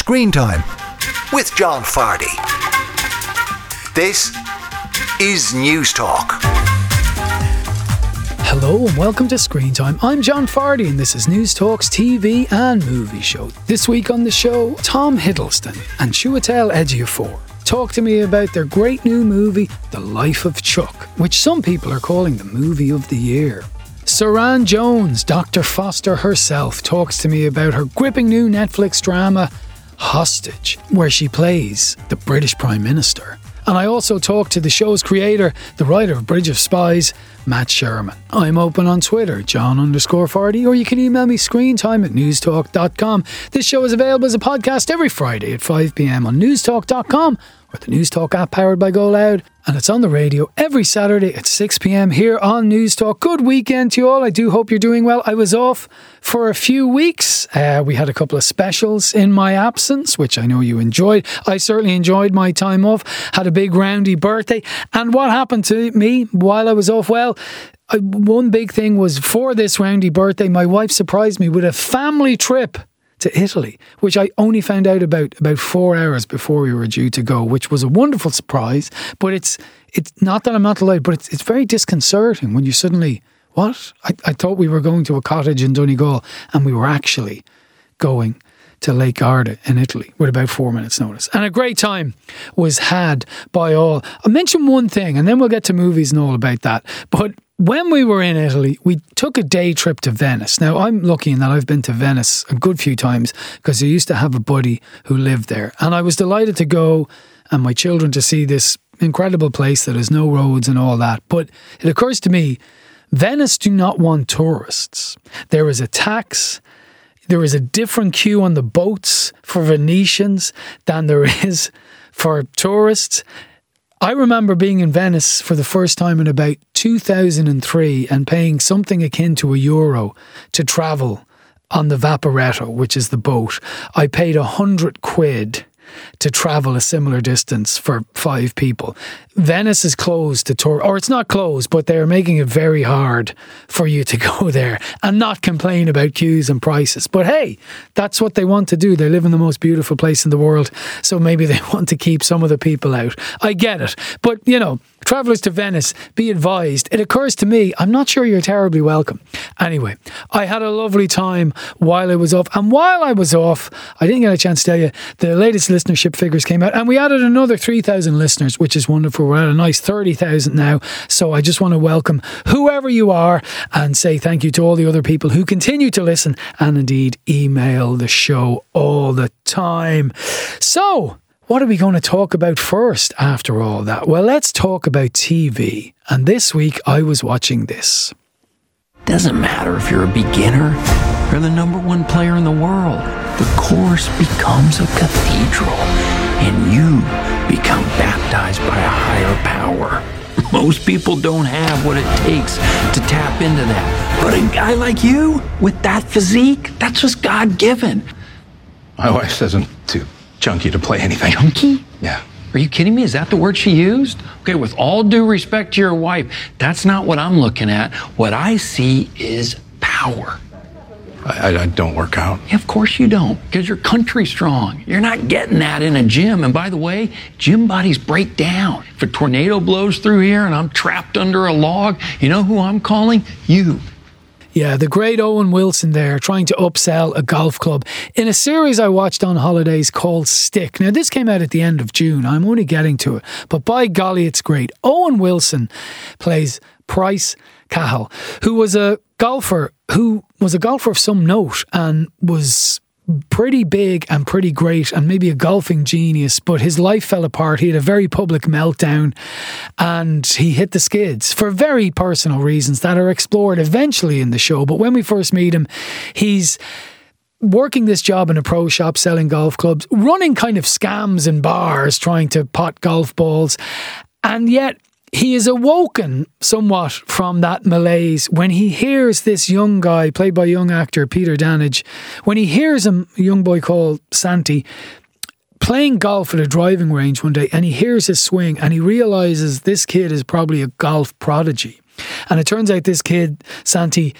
Screen Time with John Fardy. This is News Talk. Hello and welcome to Screen Time. I'm John Fardy and this is News Talk's TV and movie show. This week on the show, Tom Hiddleston and Chiwetel Ejiofor talk to me about their great new movie, The Life of Chuck, which some people are calling the movie of the year. Saran Jones, Dr. Foster herself, talks to me about her gripping new Netflix drama, Hostage, where she plays the British Prime Minister. And I also talk to the show's creator, the writer of Bridge of Spies, Matt Sherman. I'm open on Twitter, John_Fardy, or you can email me screentime@newstalk.com. This show is available as a podcast every Friday at 5 p.m. on newstalk.com or the News Talk app powered by Go Loud. And it's on the radio every Saturday at 6 p.m. here on News Talk. Good weekend to you all. I do hope you're doing well. I was off for a few weeks. We had a couple of specials in my absence, which I know you enjoyed. I certainly enjoyed my time off. Had a big roundy birthday. And what happened to me while I was off? Well, one big thing was for this roundy birthday, my wife surprised me with a family trip to Italy, which I only found out about 4 hours before we were due to go, which was a wonderful surprise. But it's not that I'm not delighted, but it's very disconcerting when you suddenly, what? I thought we were going to a cottage in Donegal and we were actually going to Lake Garda in Italy with about 4 minutes notice. And a great time was had by all. I'll mention one thing and then we'll get to movies and all about that. But when we were in Italy, we took a day trip to Venice. Now, I'm lucky in that I've been to Venice a good few times because I used to have a buddy who lived there. And I was delighted to go and my children to see this incredible place that has no roads and all that. But it occurs to me, Venice do not want tourists. There is a tax. There is a different queue on the boats for Venetians than there is for tourists. I remember being in Venice for the first time in about 2003 and paying something akin to €1 to travel on the Vaporetto, which is the boat. I paid £100 to travel a similar distance for 5 people. Venice is closed to tour, or it's not closed, but they're making it very hard for you to go there and not complain about queues and prices. But hey, that's what they want to do. They live in the most beautiful place in the world, so maybe they want to keep some of the people out. I get it. But, you know, travellers to Venice, be advised, it occurs to me, I'm not sure you're terribly welcome. Anyway, I had a lovely time while I was off. And while I was off, I didn't get a chance to tell you, the latest listenership figures came out and we added another 3,000 listeners, which is wonderful. We're at a nice 30,000 now. So I just want to welcome whoever you are and say thank you to all the other people who continue to listen and indeed email the show all the time. So, what are we going to talk about first after all that? Well, let's talk about TV. And this week I was watching this. Doesn't matter if you're a beginner or the #1 player in the world. The course becomes a cathedral and you become baptized by a higher power. Most people don't have what it takes to tap into that. But a guy like you, with that physique, that's just God-given. My wife says I'm too chunky to play anything. Chunky? Yeah. Are you kidding me? Is that the word she used? Okay, with all due respect to your wife, that's not what I'm looking at. What I see is power. I don't work out. Yeah, of course you don't, because you're country strong. You're not getting that in a gym. And by the way, gym bodies break down. If a tornado blows through here and I'm trapped under a log, you know who I'm calling? You. Yeah, the great Owen Wilson there trying to upsell a golf club in a series I watched on holidays called Stick. Now, this came out at the end of June. I'm only getting to it, but by golly, it's great. Owen Wilson plays Price Cahill, who was a golfer of some note and was pretty big and pretty great and maybe a golfing genius, but his life fell apart. He had a very public meltdown and he hit the skids for very personal reasons that are explored eventually in the show. But when we first meet him, he's working this job in a pro shop selling golf clubs, running kind of scams in bars, trying to pot golf balls. And yet he is awoken somewhat from that malaise when he hears this young guy, played by young actor Peter Danage, when he hears him, a young boy called Santi, playing golf at a driving range one day, and he hears his swing and he realises this kid is probably a golf prodigy. And it turns out this kid, Santi,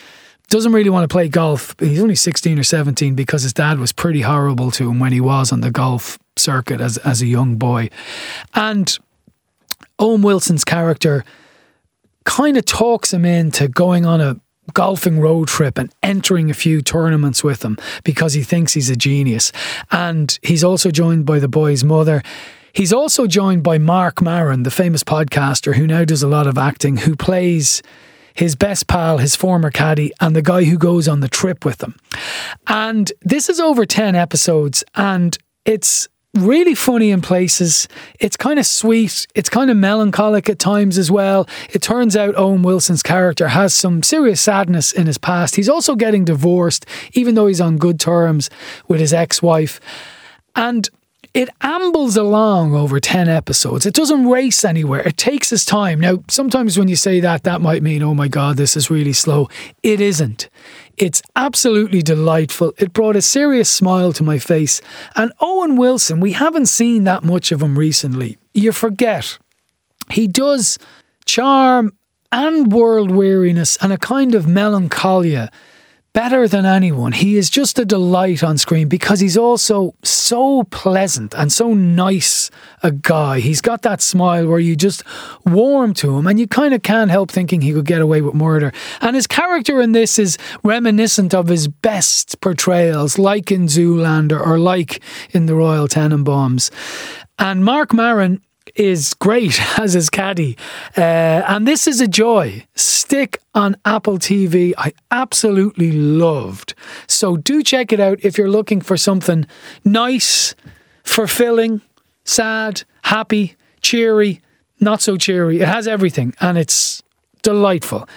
doesn't really want to play golf. He's only 16 or 17 because his dad was pretty horrible to him when he was on the golf circuit as a young boy. And Owen Wilson's character kind of talks him into going on a golfing road trip and entering a few tournaments with him because he thinks he's a genius. And he's also joined by the boy's mother. He's also joined by Mark Maron, the famous podcaster who now does a lot of acting, who plays his best pal, his former caddy, and the guy who goes on the trip with them. And this is over 10 episodes, and it's really funny in places. It's kind of sweet. It's kind of melancholic at times as well. It turns out Owen Wilson's character has some serious sadness in his past. He's also getting divorced, even though he's on good terms with his ex-wife. And it ambles along over 10 episodes. It doesn't race anywhere. It takes its time. Now, sometimes when you say that, that might mean, oh my God, this is really slow. It isn't. It's absolutely delightful. It brought a serious smile to my face. And Owen Wilson, we haven't seen that much of him recently. You forget. He does charm and world weariness and a kind of melancholia better than anyone. He is just a delight on screen because he's also so pleasant and so nice a guy. He's got that smile where you just warm to him and you kind of can't help thinking he could get away with murder. And his character in this is reminiscent of his best portrayals, like in Zoolander or like in The Royal Tenenbaums. And Mark Maron is great as his caddy. And this is a joy. Stick on Apple TV. I absolutely loved. So do check it out if you're looking for something nice, fulfilling, sad, happy, cheery, not so cheery. It has everything and it's delightful.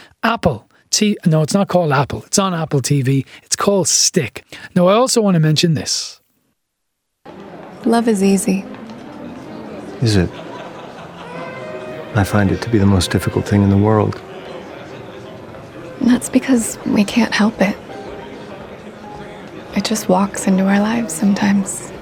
No, it's not called Apple. It's on Apple TV. It's called Stick. Now, I also want to mention this. Love is easy. Is it? I find it to be the most difficult thing in the world. That's because we can't help it. It just walks into our lives sometimes.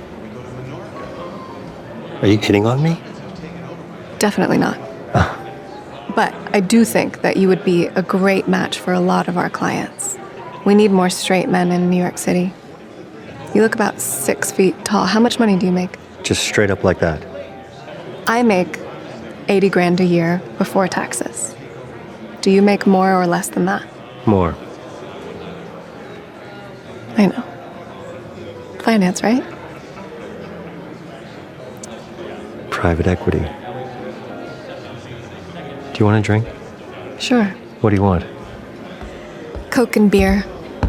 Are you hitting on me? Definitely not. But I do think that you would be a great match for a lot of our clients. We need more straight men in New York City. You look about 6 feet tall. How much money do you make? Just straight up like that. I make 80 grand a year before taxes. Do you make more or less than that? More. I know. Finance, right? Private equity. Do you want a drink? Sure. What do you want? Coke and beer.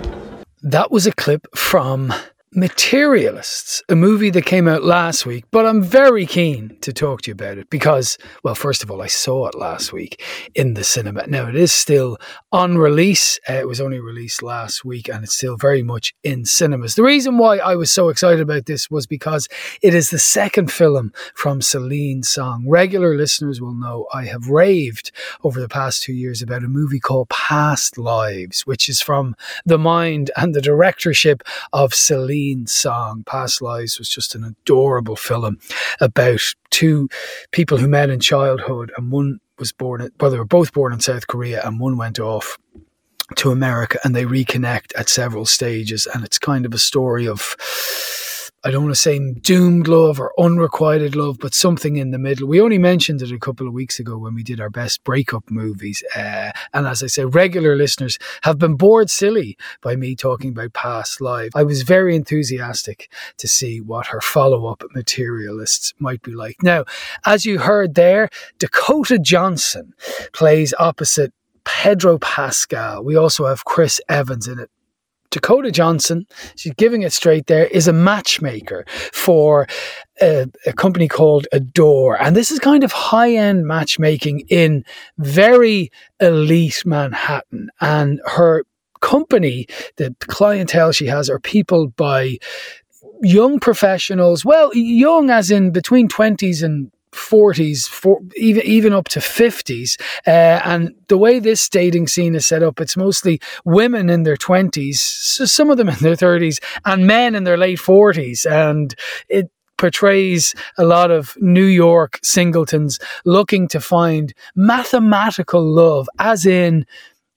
That was a clip from Materialists, a movie that came out last week, but I'm very keen to talk to you about it because, well, first of all, I saw it last week in the cinema. Now, it is still on release. It was only released last week and it's still very much in cinemas. The reason why I was so excited about this was because it is the second film from Celine Song. Regular listeners will know I have raved over the past 2 years about a movie called Past Lives, which is from the mind and the directorship of Celine Song. Past Lives was just an adorable film about two people who met in childhood, and one was born, well, they were both born in South Korea, and one went off to America and they reconnect at several stages. And it's kind of a story of, I don't want to say doomed love or unrequited love, but something in the middle. We only mentioned it a couple of weeks ago when we did our best breakup movies. And as I say, regular listeners have been bored silly by me talking about Past Lives. I was very enthusiastic to see what her follow-up Materialists might be like. Now, as you heard there, Dakota Johnson plays opposite Pedro Pascal. We also have Chris Evans in it. Dakota Johnson, she's giving it straight there, is a matchmaker for a company called Adore. And this is kind of high-end matchmaking in very elite Manhattan. And her company, the clientele she has, are people by young professionals, well, young as in between 20s and 40s, even up to 50s. And the way this dating scene is set up, it's mostly women in their 20s, so some of them in their 30s, and men in their late 40s. And it portrays a lot of New York singletons looking to find mathematical love, as in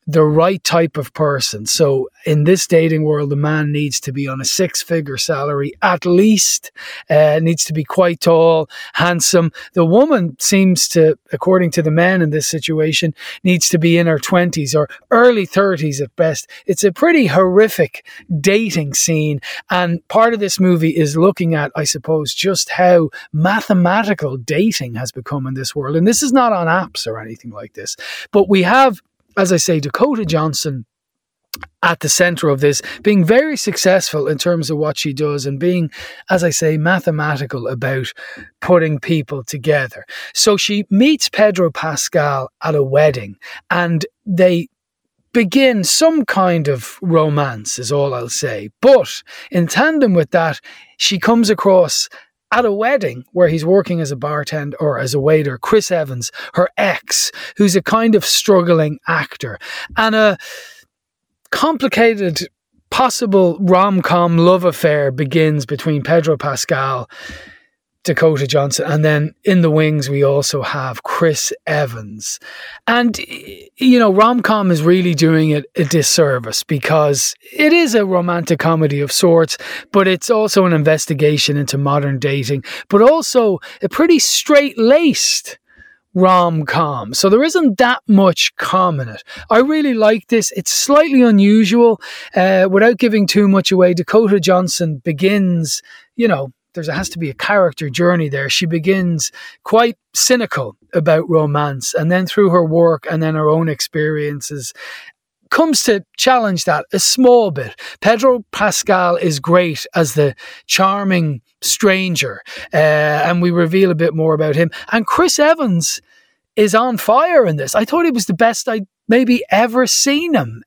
the right type of person. So in this dating world, the man needs to be on a 6-figure salary, at least, needs to be quite tall, handsome. The woman seems to, according to the men in this situation, needs to be in her 20s or early 30s at best. It's a pretty horrific dating scene. And part of this movie is looking at, I suppose, just how mathematical dating has become in this world. And this is not on apps or anything like this. But we have, as I say, Dakota Johnson at the center of this, being very successful in terms of what she does and being, as I say, mathematical about putting people together. So she meets Pedro Pascal at a wedding and they begin some kind of romance, is all I'll say. But in tandem with that, she comes across at a wedding where he's working as a bartender or as a waiter, Chris Evans, her ex, who's a kind of struggling actor. And a complicated, possible rom-com love affair begins between Pedro Pascal, Dakota Johnson, and then in the wings we also have Chris Evans. And, you know, rom-com is really doing it a disservice because it is a romantic comedy of sorts, but it's also an investigation into modern dating, but also a pretty straight-laced rom-com. So there isn't that much calm in it. I really like this. It's slightly unusual. Without giving too much away, Dakota Johnson begins, you know, there has to be a character journey there. She begins quite cynical about romance, and then through her work and then her own experiences comes to challenge that a small bit. Pedro Pascal is great as the charming stranger, and we reveal a bit more about him. And Chris Evans is on fire in this. I thought he was the best I'd maybe ever seen him.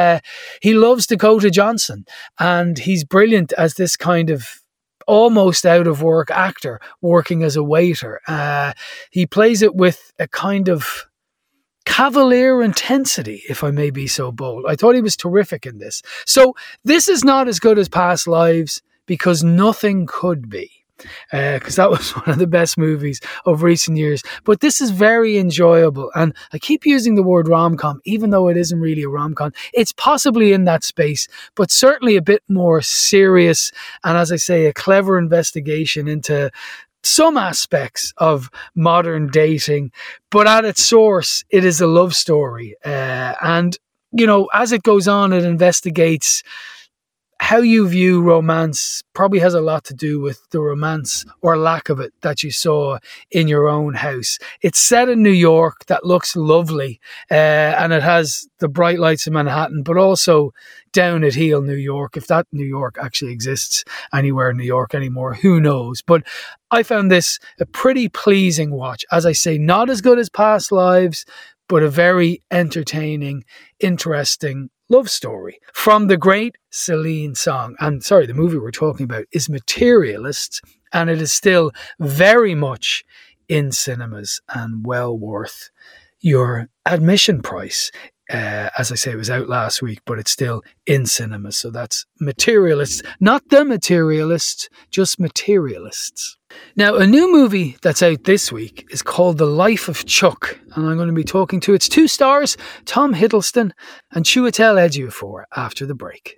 He loves Dakota Johnson, and he's brilliant as this kind of almost out of work actor working as a waiter. He plays it with a kind of cavalier intensity, if I may be so bold. I thought he was terrific in this. So this is not as good as Past Lives because nothing could be. Because that was one of the best movies of recent years. But this is very enjoyable. And I keep using the word rom-com, even though it isn't really a rom-com. It's possibly in that space, but certainly a bit more serious. And as I say, a clever investigation into some aspects of modern dating. But at its source, it is a love story. And, you know, as it goes on, it investigates how you view romance. Probably has a lot to do with the romance or lack of it that you saw in your own house. It's set in New York, that looks lovely, and it has the bright lights of Manhattan, but also down at heel New York. If that New York actually exists anywhere in New York anymore, who knows? But I found this a pretty pleasing watch. As I say, not as good as Past Lives, but a very entertaining, interesting love story from the great Celine Song. And sorry, the movie we're talking about is Materialists, and it is still very much in cinemas and well worth your admission price. As I say, it was out last week, but it's still in cinemas. So that's Materialists, not The Materialists, just Materialists. Now, a new movie that's out this week is called The Life of Chuck, and I'm going to be talking to its 2 stars, Tom Hiddleston and Chiwetel Ejiofor, after the break.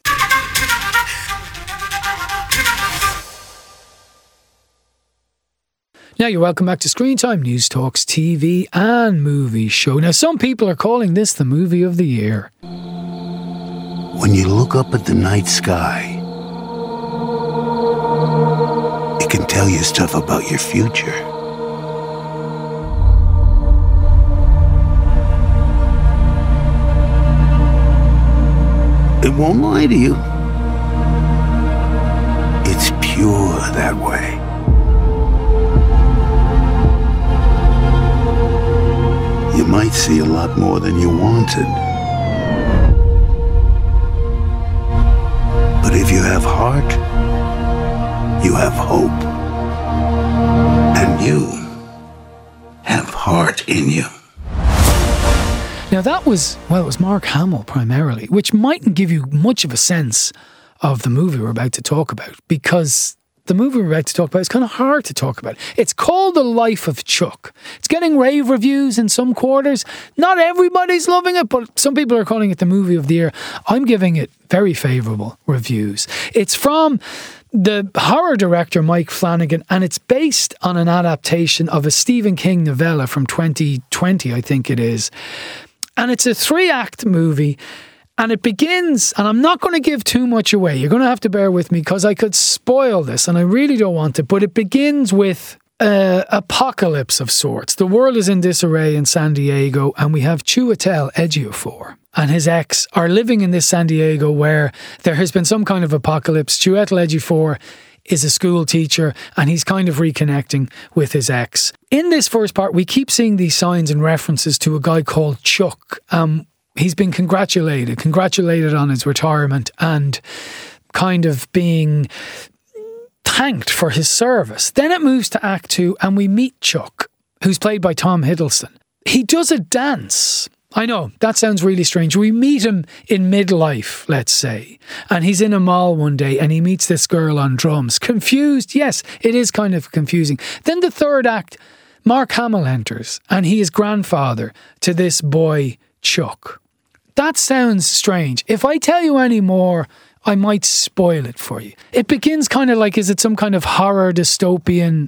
Now you're welcome back to Screen Time, News Talks TV and movie show. Now some people are calling this the movie of the year. When you look up at the night sky, it can tell you stuff about your future. It won't lie to you. It's pure that way. You might see a lot more than you wanted. But if you have heart, you have hope. And you have heart in you. Now that was, well, it was Mark Hamill primarily, which mightn't give you much of a sense of the movie we're about to talk about, because the movie we're about to talk about is kind of hard to talk about. It's called The Life of Chuck. It's getting rave reviews in some quarters. Not everybody's loving it, but some people are calling it the movie of the year. I'm giving it very favourable reviews. It's from the horror director Mike Flanagan, and it's based on an adaptation of a Stephen King novella from 2020, I think it is. And it's a 3-act movie. And it begins, and I'm not going to give too much away. You're going to have to bear with me because I could spoil this, and I really don't want to. But it begins with an apocalypse of sorts. The world is in disarray in San Diego, and we have Chiwetel Ejiofor and his ex are living in this San Diego where there has been some kind of apocalypse. Chiwetel Ejiofor is a school teacher, and he's kind of reconnecting with his ex. In this first part, we keep seeing these signs and references to a guy called Chuck. He's been congratulated on his retirement and kind of being thanked for his service. Then it moves to Act 2 and we meet Chuck, who's played by Tom Hiddleston. He does a dance. I know, that sounds really strange. We meet him in midlife, let's say, and he's in a mall one day and he meets this girl on drums. Confused? Yes, it is kind of confusing. Then the third act, Mark Hamill enters and he is grandfather to this boy, Chuck. That sounds strange. If I tell you any more, I might spoil it for you. It begins kind of like, is it some kind of horror dystopian,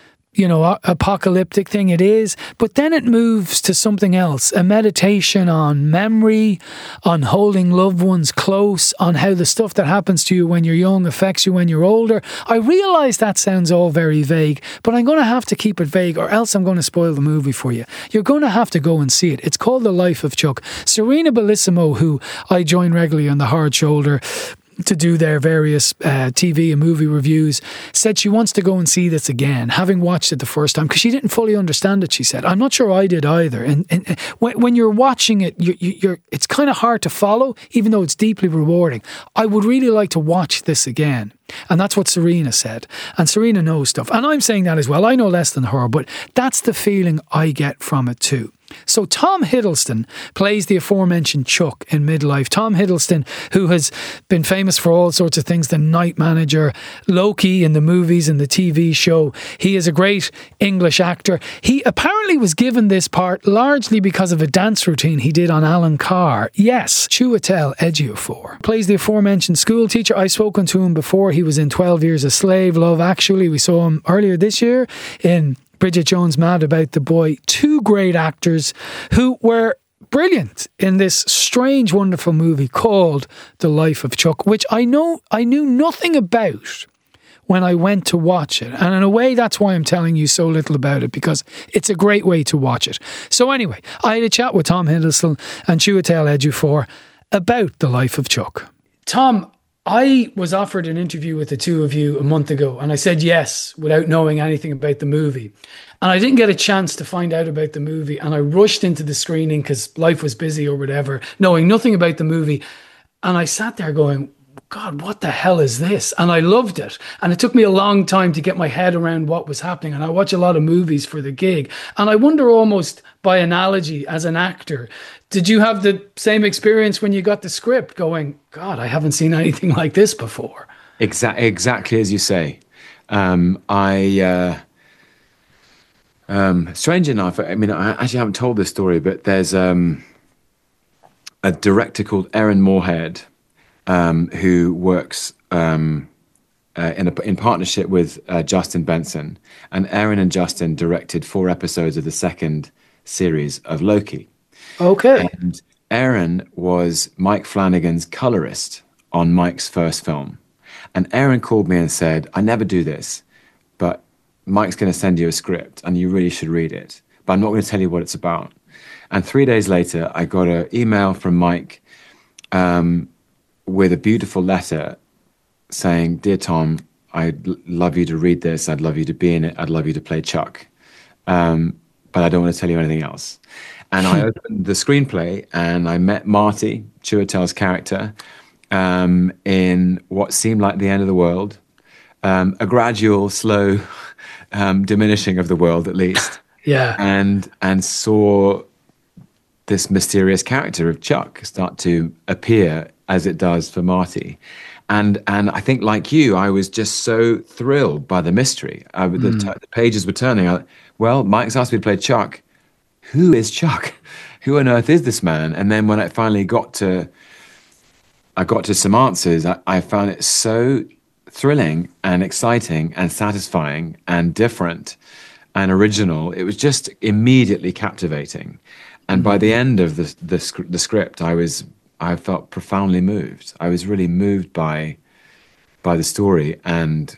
apocalyptic thing? It is. But then it moves to something else, a meditation on memory, on holding loved ones close, on how the stuff that happens to you when you're young affects you when you're older. I realise that sounds all very vague, but I'm going to have to keep it vague or else I'm going to spoil the movie for you. You're going to have to go and see it. It's called The Life of Chuck. Serena Bellissimo, who I join regularly on The Hard Shoulder to do their various TV and movie reviews, said she wants to go and see this again, having watched it the first time, because she didn't fully understand it, she said. I'm not sure I did either. And when you're watching it, it's kind of hard to follow, even though it's deeply rewarding. I would really like to watch this again. And that's what Serena said. And Serena knows stuff. And I'm saying that as well. I know less than her, but that's the feeling I get from it too. So Tom Hiddleston plays the aforementioned Chuck in midlife. Tom Hiddleston, who has been famous for all sorts of things, the Night Manager, Loki in the movies and the TV show. He is a great English actor. He apparently was given this part largely because of a dance routine he did on Alan Carr. Yes, Chiwetel Ejiofor plays the aforementioned school teacher. I've spoken to him before. He was in 12 Years a Slave, Love Actually. We saw him earlier this year in Bridget Jones' Mad About the Boy. Two great actors who were brilliant in this strange, wonderful movie called The Life of Chuck, which I knew nothing about when I went to watch it. And in a way, that's why I'm telling you so little about it, because it's a great way to watch it. So anyway, I had a chat with Tom Hiddleston and Chiwetel Ejiofor about The Life of Chuck. Tom, I was offered an interview with the two of you a month ago, and I said yes without knowing anything about the movie. And I didn't get a chance to find out about the movie, and I rushed into the screening because life was busy or whatever, knowing nothing about the movie. And I sat there going, God, what the hell is this? And I loved it. And it took me a long time to get my head around what was happening. And I watch a lot of movies for the gig. And I wonder, almost by analogy, as an actor, did you have the same experience when you got the script going, God, I haven't seen anything like this before? Exactly as you say. Strange enough, I mean, I actually haven't told this story, but there's a director called Erin Moorhead, who works in partnership with Justin Benson. And Erin and Justin directed 4 episodes of the second series of Loki. Okay. And Erin was Mike Flanagan's colorist on Mike's first film. And Erin called me and said, I never do this, but Mike's going to send you a script and you really should read it, but I'm not going to tell you what it's about. And 3 days later, I got an email from Mike with a beautiful letter saying, Dear Tom, I'd love you to read this. I'd love you to be in it. I'd love you to play Chuck. But I don't want to tell you anything else. And I opened the screenplay and I met Marty, Chiwetel's character, in what seemed like the end of the world, a gradual, slow diminishing of the world, at least. Yeah. And saw this mysterious character of Chuck start to appear as it does for Marty. And I think, like you, I was just so thrilled by the mystery. The pages were turning. Well, Mike's asked me to play Chuck. Who is Chuck? Who on earth is this man? And then when I finally got to some answers, I found it so thrilling and exciting and satisfying and different and original. It was just immediately captivating. And by the end of the script, I felt profoundly moved. I was really moved by the story and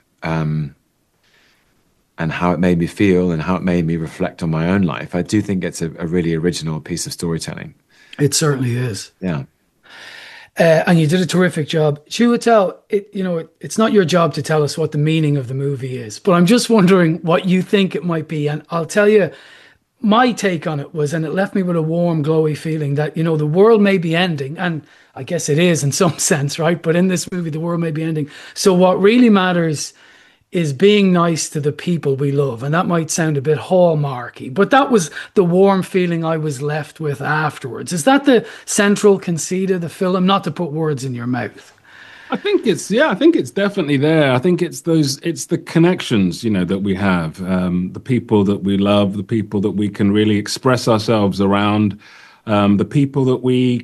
how it made me feel and how it made me reflect on my own life. I do think it's a really original piece of storytelling. It certainly is. Yeah. And you did a terrific job. Chiwetel, it's not your job to tell us what the meaning of the movie is, but I'm just wondering what you think it might be. And I'll tell you, my take on it was, and it left me with a warm, glowy feeling that, the world may be ending. And I guess it is in some sense, right? But in this movie, the world may be ending. So what really matters is being nice to the people we love. And that might sound a bit hallmarky, but that was the warm feeling I was left with afterwards. Is that the central conceit of the film? Not to put words in your mouth. I think it's definitely there. I think it's the connections, that we have, the people that we love, the people that we can really express ourselves around, the people that we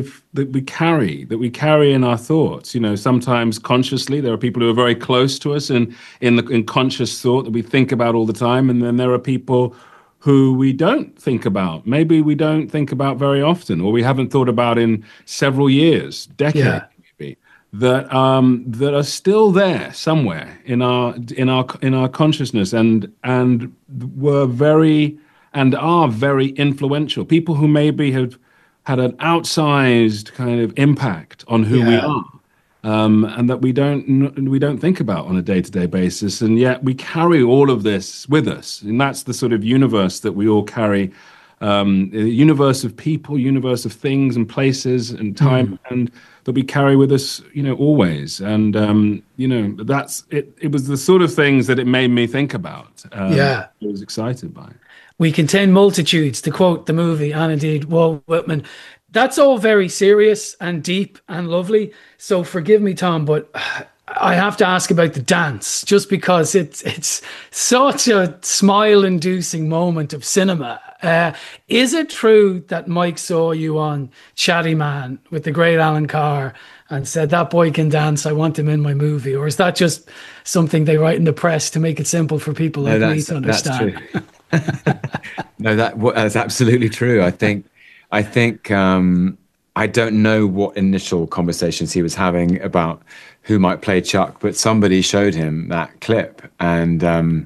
carry in our thoughts. Sometimes consciously, there are people who are very close to us in conscious thought that we think about all the time, and then there are people who we don't think about. Maybe we don't think about very often, or we haven't thought about in several years, decades. Yeah. That are still there somewhere in our consciousness and were very and are very influential. People who maybe have had an outsized kind of impact on who we are, and that we don't think about on a day-to-day basis, and yet we carry all of this with us, and that's the sort of universe that we all carry. A universe of people, universe of things and places and time, and that we carry with us, always. And, that's it. It was the sort of things that it made me think about. I was excited by. We contain multitudes, to quote the movie, and indeed Walt Whitman. That's all very serious and deep and lovely. So forgive me, Tom, but I have to ask about the dance, just because it's such a smile-inducing moment of cinema. Is it true that Mike saw you on Chatty Man with the great Alan Carr and said, that boy can dance, I want him in my movie? Or is that just something they write in the press to make it simple for people like me to understand? That's true. No, that's absolutely true. I think I don't know what initial conversations he was having about who might play Chuck, but somebody showed him that clip, and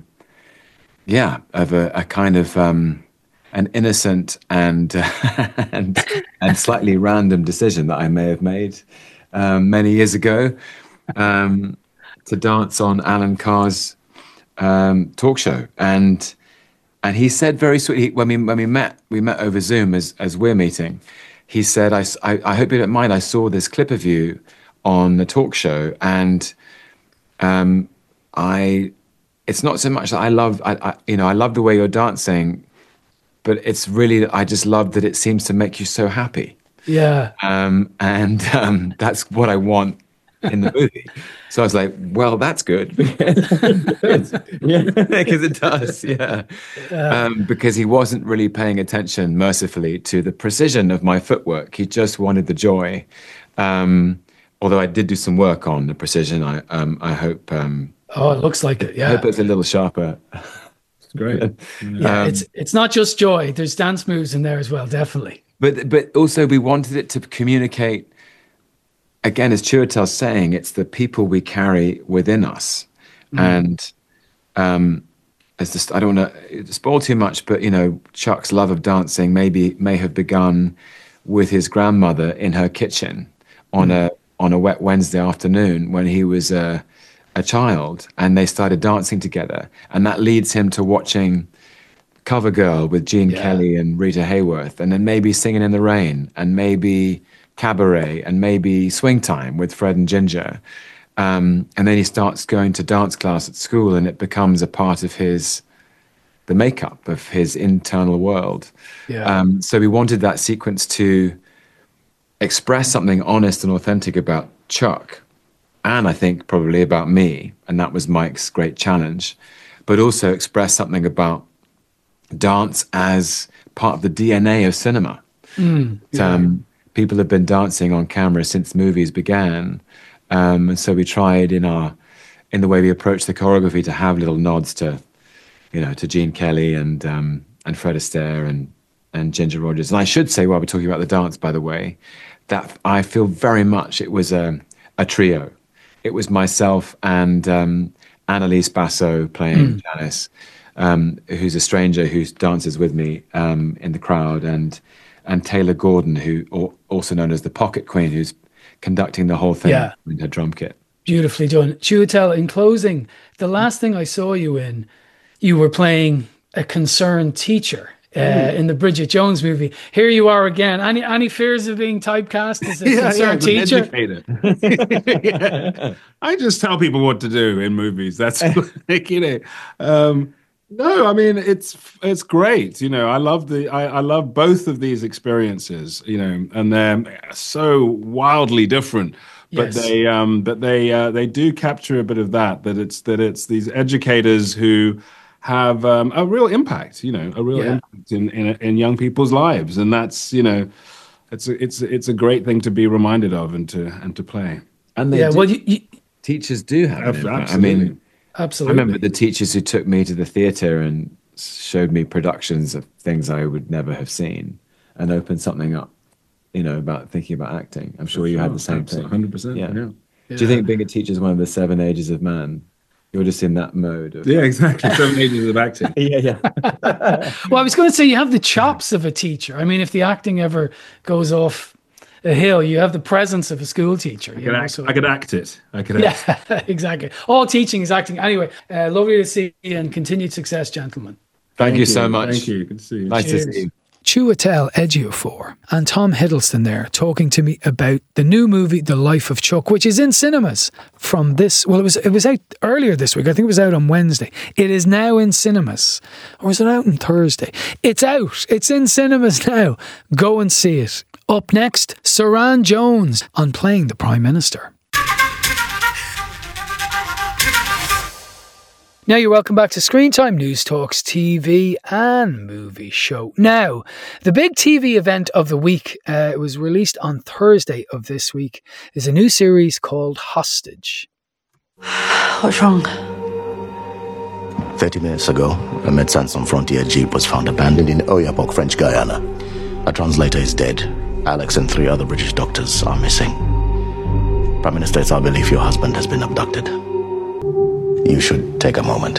of a kind of an innocent and slightly random decision that I may have made many years ago to dance on Alan Carr's talk show, and he said very sweetly when we met over Zoom as we're meeting. He said, I hope you don't mind, I saw this clip of you on the talk show, and it's not so much that I love the way you're dancing, but it's really, I just love that it seems to make you so happy. Yeah. That's what I want in the movie. So I was like, well, that's good. Because it does, because he wasn't really paying attention, mercifully, to the precision of my footwork. He just wanted the joy. Although I did do some work on the precision. I hope... it looks like it, yeah. I hope it's a little sharper. It's great. It's not just joy. There's dance moves in there as well, definitely. But also we wanted it to communicate, again, as Chiwetel's saying, it's the people we carry within us. And I don't want to spoil too much, but, Chuck's love of dancing may have begun with his grandmother in her kitchen on a wet Wednesday afternoon when he was a child, and they started dancing together. And that leads him to watching CoverGirl with Gene Kelly and Rita Hayworth, and then maybe Singing in the Rain, and maybe Cabaret, and maybe Swing Time with Fred and Ginger. And then he starts going to dance class at school, and it becomes a part of the makeup of his internal world. So we wanted that sequence to express something honest and authentic about Chuck, and I think probably about me. And that was Mike's great challenge, but also express something about dance as part of the DNA of cinema. People have been dancing on camera since movies began. And so we tried in the way we approach the choreography to have little nods to, to Gene Kelly and Fred Astaire and Ginger Rogers. And I should say, while we're talking about the dance, by the way, that I feel very much it was a trio. It was myself and Annalise Basso playing Janice, who's a stranger who dances with me in the crowd, and Taylor Gordon, who also known as the Pocket Queen, who's conducting the whole thing in her drum kit. Beautifully done. Chiwetel, in closing, the last thing I saw you in, you were playing a concerned teacher in the Bridget Jones movie. Here you are again. Any fears of being typecast as a concerned teacher? I just tell people what to do in movies. That's like, no, I mean it's great. I love both of these experiences. And they're so wildly different. But they do capture a bit of that it's these educators who have a real impact, impact in young people's lives, and that's it's a great thing to be reminded of and to play. And teachers do have an impact. I mean, absolutely. I remember the teachers who took me to the theatre and showed me productions of things I would never have seen, and opened something up. About thinking about acting. I'm sure you had the same thing. 100%. Yeah. Do you think being a teacher is one of the 7 ages of man? You're just in that mode. Yeah, exactly. 7 ages of acting. Yeah. Well, I was going to say you have the chops of a teacher. I mean, if the acting ever goes off a hill, you have the presence of a school teacher. I could act it. Yeah, exactly. All teaching is acting. Anyway, lovely to see you, and continued success, gentlemen. Thank you so much. Thank you. Good to see you. Nice to see you. Chiwetel Ejiofor and Tom Hiddleston there talking to me about the new movie The Life of Chuck, which is in cinemas from this. Well, it was out earlier this week. I think it was out on Wednesday. It is now in cinemas. Or is it out on Thursday? It's out. It's in cinemas now. Go and see it. Up next, Suranne Jones on Playing the Prime Minister. Now you're welcome back to Screen Time, News Talks TV and movie show. Now, the big TV event of the week, it was released on Thursday of this week, is a new series called Hostage. What's wrong? 30 minutes ago, a Médecins Sans Frontières jeep was found abandoned in Oyapok, French Guiana. A translator is dead. Alex and 3 other British doctors are missing. Prime Minister, it's our belief your husband has been abducted. You should take a moment.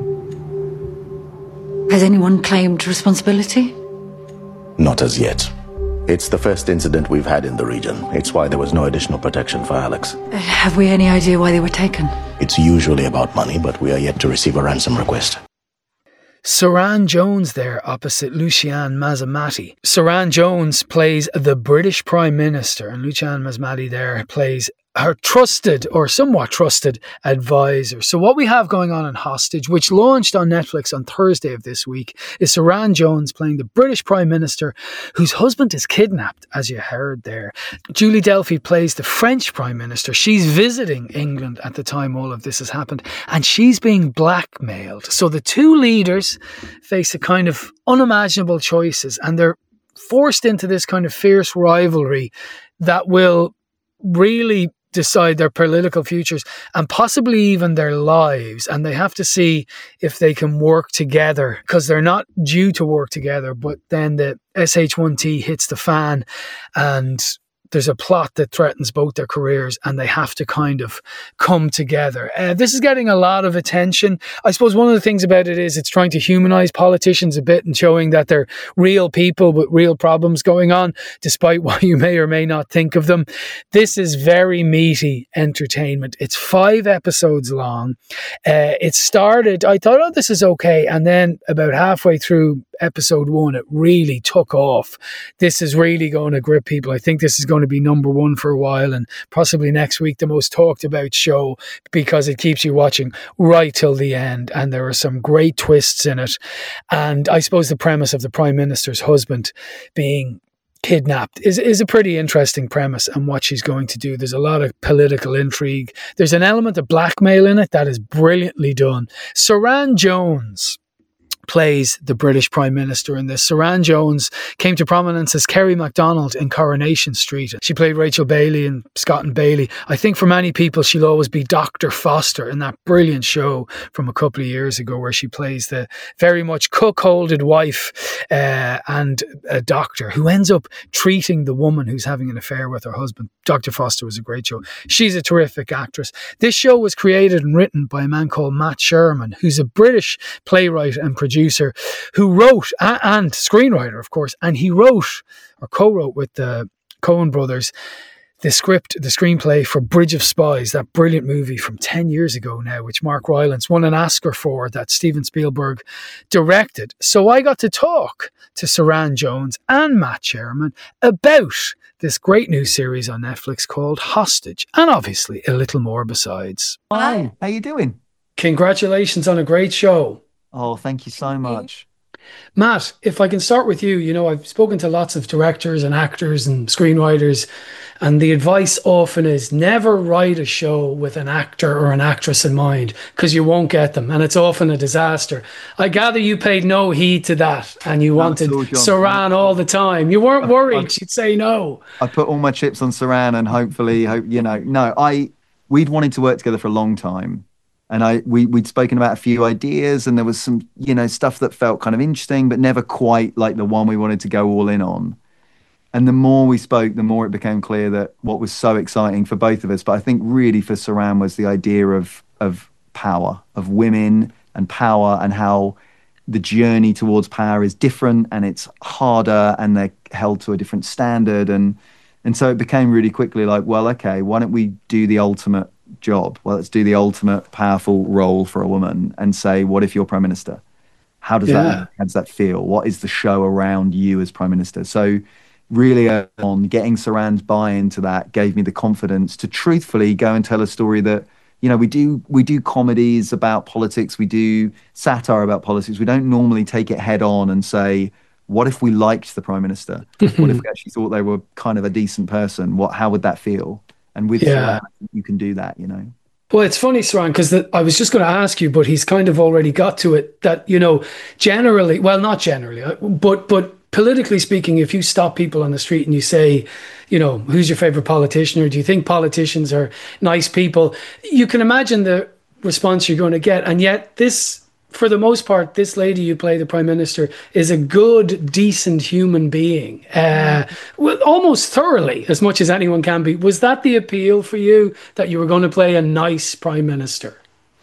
Has anyone claimed responsibility? Not as yet. It's the first incident we've had in the region. It's why there was no additional protection for Alex. Have we any idea why they were taken? It's usually about money, but we are yet to receive a ransom request. Suranne Jones there opposite Luciane Masamati. Suranne Jones plays the British Prime Minister, and Luciane Masamati there plays her trusted or somewhat trusted advisor. So what we have going on in Hostage, which launched on Netflix on Thursday of this week, is Suranne Jones playing the British Prime Minister whose husband is kidnapped, as you heard there. Julie Delpy plays the French Prime Minister. She's visiting England at the time all of this has happened, and she's being blackmailed. So the two leaders face a kind of unimaginable choices, and they're forced into this kind of fierce rivalry that will really decide their political futures and possibly even their lives. And they have to see if they can work together, because they're not due to work together, but then the SH1T hits the fan and there's a plot that threatens both their careers, and they have to kind of come together. This is getting a lot of attention. I suppose one of the things about it is it's trying to humanize politicians a bit and showing that they're real people with real problems going on, despite what you may or may not think of them. This is very meaty entertainment. It's 5 episodes long. It started, I thought, oh, this is okay. And then about halfway through episode 1, it really took off. This is really going to grip people. I think this is going to be number 1 for a while, and possibly next week the most talked about show, because it keeps you watching right till the end, and there are some great twists in it. And I suppose the premise of the Prime Minister's husband being kidnapped is a pretty interesting premise and what she's going to do. There's a lot of political intrigue. There's an element of blackmail in it that is brilliantly done. Saran Jones plays the British Prime Minister in this. Saran Jones came to prominence as Kerry MacDonald in Coronation Street. She played Rachel Bailey in Scott and Bailey. I think for many people she'll always be Dr. Foster in that brilliant show from a couple of years ago where she plays the very much cuckolded wife and a doctor who ends up treating the woman who's having an affair with her husband. Dr. Foster was a great show. She's a terrific actress. This show was created and written by a man called Matt Sherman, who's a British playwright and producer who wrote, and screenwriter, of course, and he wrote or co-wrote with the Coen brothers the screenplay for Bridge of Spies, that brilliant movie from 10 years ago now, which Mark Rylance won an Oscar for, that Steven Spielberg directed. So I got to talk to Saran Jones and Matt Sherman about this great new series on Netflix called Hostage, and obviously a little more besides. Hi, how you doing? Congratulations on a great show. Oh, thank you so much. Matt, if I can start with you, I've spoken to lots of directors and actors and screenwriters, and the advice often is never write a show with an actor or an actress in mind because you won't get them, and it's often a disaster. I gather you paid no heed to that and you wanted Saran all the time. You weren't worried she'd say no. I put all my chips on Saran and hopefully, we'd wanted to work together for a long time. And we'd spoken about a few ideas, and there was some, stuff that felt kind of interesting, but never quite like the one we wanted to go all in on. And the more we spoke, the more it became clear that what was so exciting for both of us, but I think really for Saran, was the idea of power, of women and power, and how the journey towards power is different and it's harder and they're held to a different standard. And so it became really quickly like, well, okay, why don't we do the ultimate job? Well, let's do the ultimate powerful role for a woman and say, what if you're Prime Minister? How does that feel? What is the show around you as Prime Minister? So really on getting Saran's buy-in to that gave me the confidence to truthfully go and tell a story that, we do comedies about politics, we do satire about politics. We don't normally take it head on and say, what if we liked the Prime Minister? What if we actually thought they were kind of a decent person? How would that feel? And with Saran, you can do that, Well, it's funny, Saran, because I was just going to ask you, but he's kind of already got to it, that, generally, well, not generally, but politically speaking, if you stop people on the street and you say, who's your favorite politician, or do you think politicians are nice people, you can imagine the response you're going to get. And yet for the most part, this lady you play, the Prime Minister, is a good, decent human being, almost thoroughly, as much as anyone can be. Was that the appeal for you, that you were going to play a nice Prime Minister?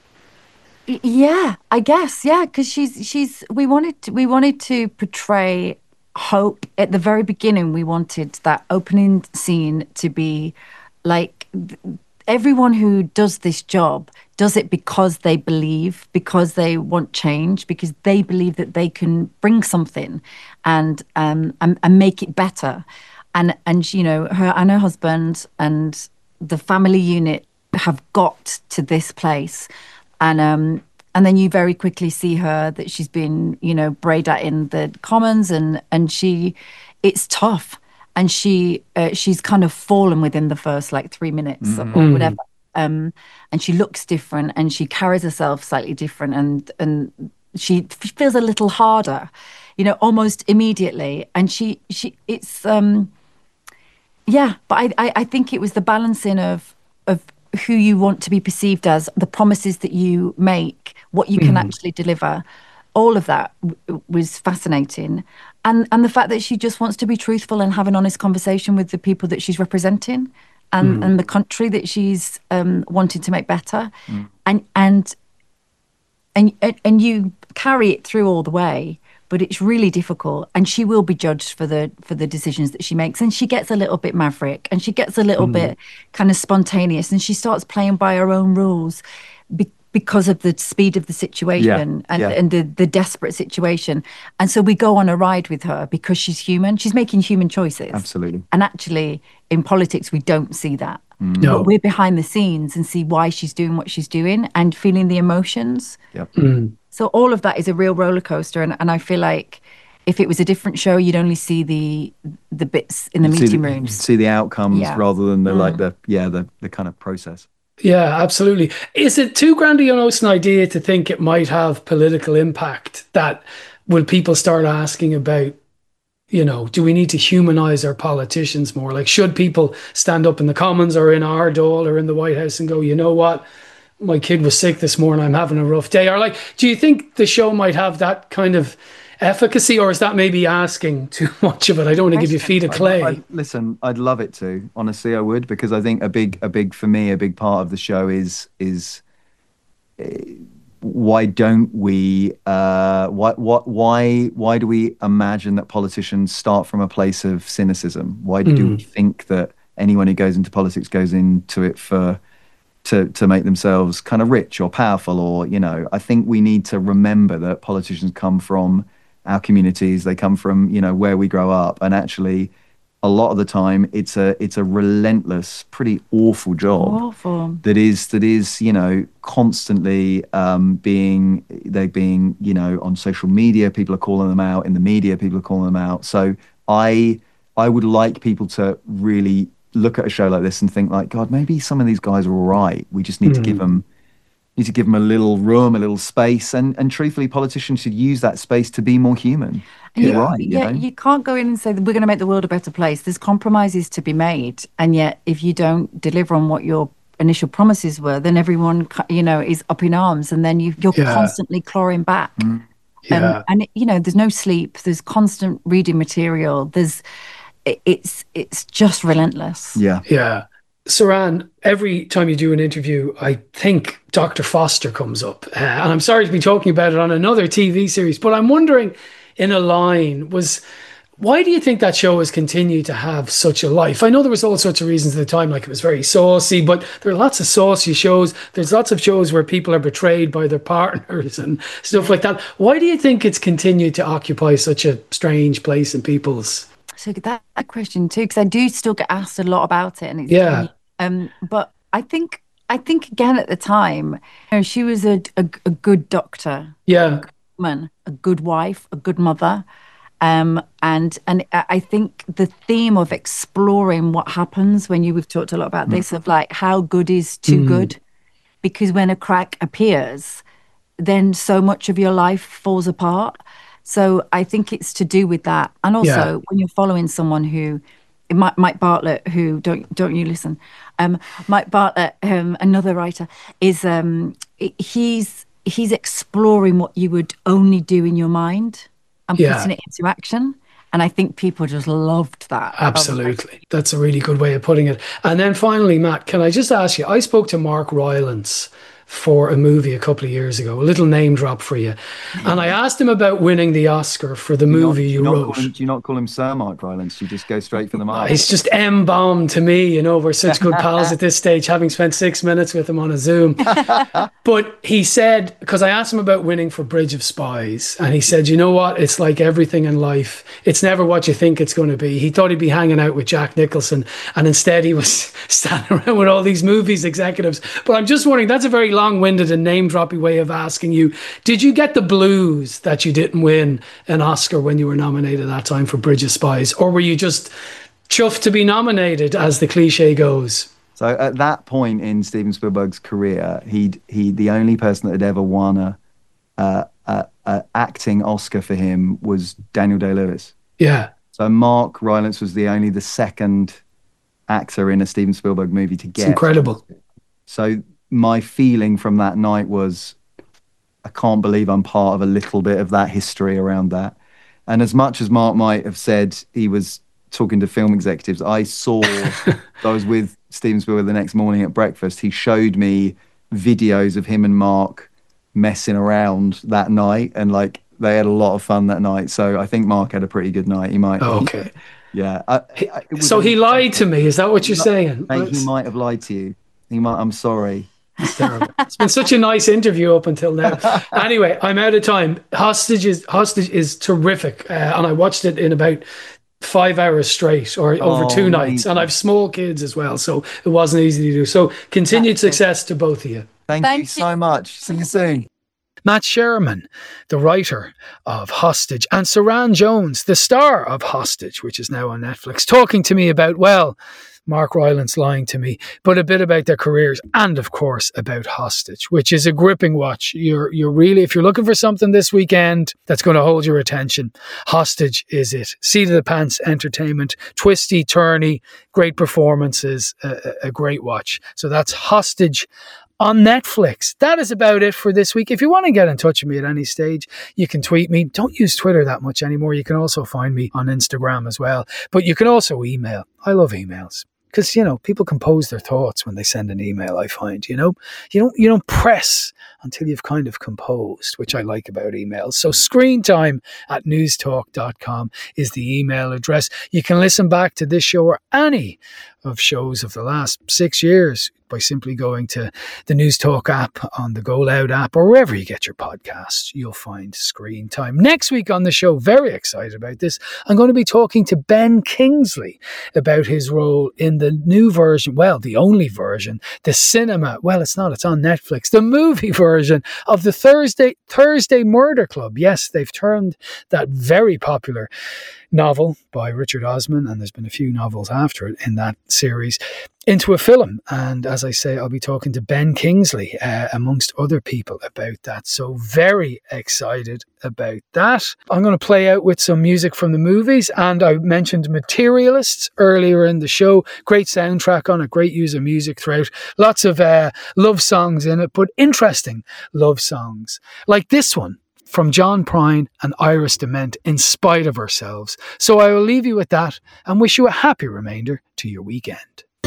Yeah, I guess, yeah, because we wanted to portray hope. At the very beginning, we wanted that opening scene to be like, everyone who does this job does it because they believe, because they want change, because they believe that they can bring something and make it better. And her and her husband and the family unit have got to this place. And then you very quickly see her that she's been, brayed at in the Commons, and it's tough. And she's kind of fallen within the first 3 minutes or whatever. And she looks different, and she carries herself slightly different, and she feels a little harder, almost immediately. And it's but I think it was the balancing of who you want to be perceived as, the promises that you make, what you can actually deliver. All of that was fascinating. And the fact that she just wants to be truthful and have an honest conversation with the people that she's representing, and the country that she's wanting to make better. And you carry it through all the way, but it's really difficult. And she will be judged for the decisions that she makes. And she gets a little bit maverick, and she gets a little bit kind of spontaneous, and she starts playing by her own rules because of the speed of the situation and the desperate situation. And so we go on a ride with her because she's human. She's making human choices. Absolutely. And actually, in politics, we don't see that. No. But we're behind the scenes and see why she's doing what she's doing and feeling the emotions. Yep. So all of that is a real roller coaster. And I feel like if it was a different show, you'd only see the bits in the meeting rooms. See the outcomes rather than the the kind of process. Yeah, absolutely. Is it too grandiose an idea to think it might have political impact? That will people start asking about, do we need to humanize our politicians more? Like, should people stand up in the Commons or in our Dáil or in the White House and go, you know what, my kid was sick this morning, I'm having a rough day? Or like, do you think the show might have that kind of efficacy, or is that maybe asking too much of it? I don't want to give you feet of clay. Listen, I'd love it to. Honestly, I would, because I think a big for me, a big part of the show is why don't we? Why do we imagine that politicians start from a place of cynicism? Why do we think that anyone who goes into politics goes into it to make themselves kind of rich or powerful? Or I think we need to remember that politicians come from our communities. They come from where we grow up, and actually a lot of the time it's a relentless, pretty awful job. That is constantly being on social media, people are calling them out, in the media people are calling them out. So I would like people to really look at a show like this and think like, God, maybe some of these guys are all right. We just need to give them a little room, a little space, and truthfully, politicians should use that space to be more human. And you can't go in and say that we're going to make the world a better place. There's compromises to be made, and yet if you don't deliver on what your initial promises were, then everyone is up in arms, and then you're constantly clawing back. And there's no sleep. There's constant reading material. It's just relentless. Yeah. Saran, every time you do an interview, I think Dr. Foster comes up. And I'm sorry to be talking about it on another TV series, but I'm wondering, in a line, why do you think that show has continued to have such a life? I know there was all sorts of reasons at the time, like it was very saucy, but there are lots of saucy shows. There's lots of shows where people are betrayed by their partners and stuff like that. Why do you think it's continued to occupy such a strange place in people's... So that question too, because I do still get asked a lot about it, and it's but I think again at the time, she was a good doctor, a good woman, a good wife, a good mother, and I think the theme of exploring what happens when we've talked a lot about this, of like how good is too good, because when a crack appears, then so much of your life falls apart. So I think it's to do with that. And also when you're following someone who, Mike Bartlett, who, don't you listen, Mike Bartlett, another writer, is he's exploring what you would only do in your mind and putting it into action. And I think people just loved that. Absolutely. That's a really good way of putting it. And then finally, Matt, can I just ask you, I spoke to Mark Rylance for a movie a couple of years ago, a little name drop for you. And I asked him about winning the Oscar for the movie you wrote. Do you not call him Sir Mark Rylance? You just go straight for the mark. It's just M-bomb to me, we're such good pals at this stage, having spent 6 minutes with him on a Zoom. But he said, because I asked him about winning for Bridge of Spies, and he said, you know what, it's like everything in life. It's never what you think it's going to be. He thought he'd be hanging out with Jack Nicholson, and instead he was standing around with all these movies executives. But I'm just wondering, that's a very long-winded and name-droppy way of asking you, did you get the blues that you didn't win an Oscar when you were nominated that time for Bridge of Spies? Or were you just chuffed to be nominated, as the cliche goes? So at that point in Steven Spielberg's career, he the only person that had ever won a acting Oscar for him was Daniel Day-Lewis. Yeah. So Mark Rylance was the second actor in a Steven Spielberg movie to get. It's incredible. So my feeling from that night was, I can't believe I'm part of a little bit of that history around that. And as much as Mark might have said he was talking to film executives, I was with Steven Spielberg the next morning at breakfast. He showed me videos of him and Mark messing around that night, and like they had a lot of fun that night. So I think Mark had a pretty good night. He might. Oh, okay. Yeah. So he lied to me. Is that what you're saying? He might have lied to you. I'm sorry. It's terrible. It's been such a nice interview up until now. Anyway, I'm out of time. Hostage is terrific, and I watched it in about 5 hours straight, or over 2 nights. And I've small kids as well, so it wasn't easy to do. So continued success to both of you. Thank you so much. See you soon. Matt Sherman, the writer of Hostage, and Saran Jones, the star of Hostage, which is now on Netflix, talking to me about, well, Mark Rylance lying to me, but a bit about their careers and, of course, about Hostage, which is a gripping watch. You're really, if you're looking for something this weekend that's going to hold your attention, Hostage is it. Seat of the pants entertainment, twisty, turny, great performances, a great watch. So that's Hostage on Netflix. That is about it for this week. If you want to get in touch with me at any stage, you can tweet me. Don't use Twitter that much anymore. You can also find me on Instagram as well. But you can also email. I love emails. Because, you know, people compose their thoughts when they send an email, I find, you know. You don't press until you've kind of composed, which I like about emails. So screentime@newstalk.com is the email address. You can listen back to this show or any of shows of the last 6 years by simply going to the News Talk app on the Go Loud app or wherever you get your podcasts. You'll find Screen Time. Next week on the show, very excited about this, I'm going to be talking to Ben Kingsley about his role in the new version, well, the only version, the cinema, well, it's not, it's on Netflix, the movie version of the Thursday Murder Club. Yes, they've turned that very popular novel by Richard Osman, and there's been a few novels after it in that series, into a film. And as I say, I'll be talking to Ben Kingsley, amongst other people, about that. So very excited about that. I'm going to play out with some music from the movies, and I mentioned Materialists earlier in the show. Great soundtrack on it, great use of music throughout. Lots of love songs in it, but interesting love songs. Like this one, from John Prine and Iris DeMent, In Spite of Ourselves. So I will leave you with that and wish you a happy remainder to your weekend.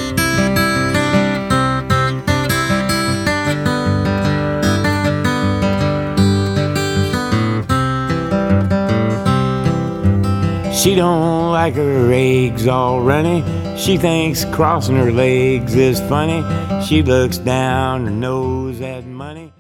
She don't like her eggs all runny. She thinks crossing her legs is funny. She looks down her nose at money.